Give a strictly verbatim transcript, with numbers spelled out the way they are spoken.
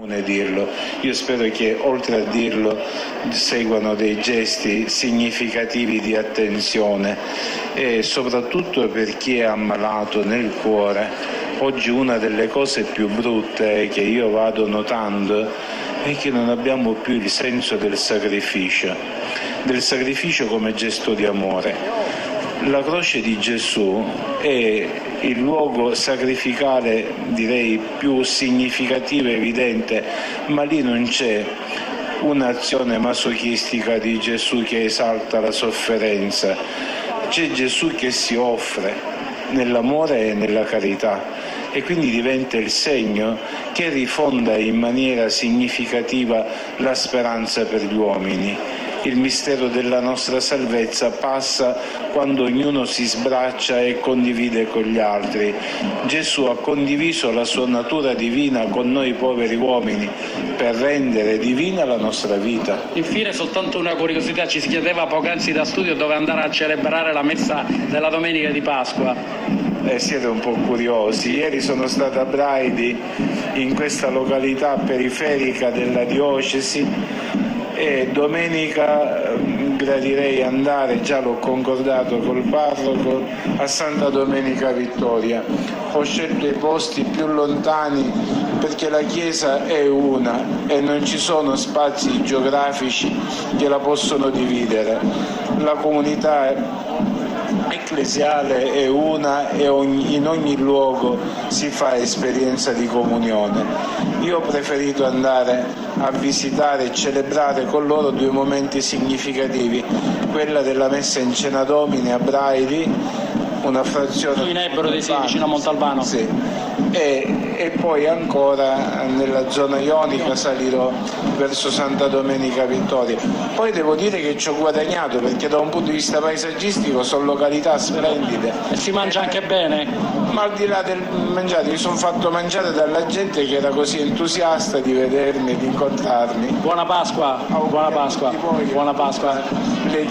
dirlo. Io spero che oltre a dirlo seguano dei gesti significativi di attenzione e soprattutto per chi è ammalato nel cuore. Oggi una delle cose più brutte che io vado notando è che non abbiamo più il senso del sacrificio, del sacrificio come gesto di amore. La croce di Gesù è il luogo sacrificale, direi, più significativo e evidente, ma lì non c'è un'azione masochistica di Gesù che esalta la sofferenza, c'è Gesù che si offre nell'amore e nella carità e quindi diventa il segno che rifonda in maniera significativa la speranza per gli uomini. Il mistero della nostra salvezza passa quando ognuno si sbraccia e condivide con gli altri. Gesù ha condiviso la sua natura divina con noi poveri uomini per rendere divina la nostra vita. Infine soltanto una curiosità, ci si chiedeva poc'anzi da studio dove andare a celebrare la messa della domenica di Pasqua. Eh, siete un po' curiosi. Ieri sono stato a Braidi, in questa località periferica della diocesi, e domenica gradirei andare, già l'ho concordato col parroco, a Santa Domenica Vittoria. Ho scelto i posti più lontani perché la chiesa è una e non ci sono spazi geografici che la possono dividere. La comunità ecclesiale è una e ogni, in ogni luogo si fa esperienza di comunione. Io ho preferito andare a visitare e celebrare con loro due momenti significativi, quella della messa in Cena Domini a Braidi, una frazione in Ebrodi, sì, vicino a Montalbano, sì. e, e poi ancora nella zona ionica salirò verso Santa Domenica Vittoria. Poi devo dire che ci ho guadagnato perché da un punto di vista paesaggistico sono località splendide e si mangia anche bene, ma al di là del mangiare mi sono fatto mangiare dalla gente che era così entusiasta di vedermi e di incontrarmi. Buona Pasqua, buona Pasqua, buona Pasqua.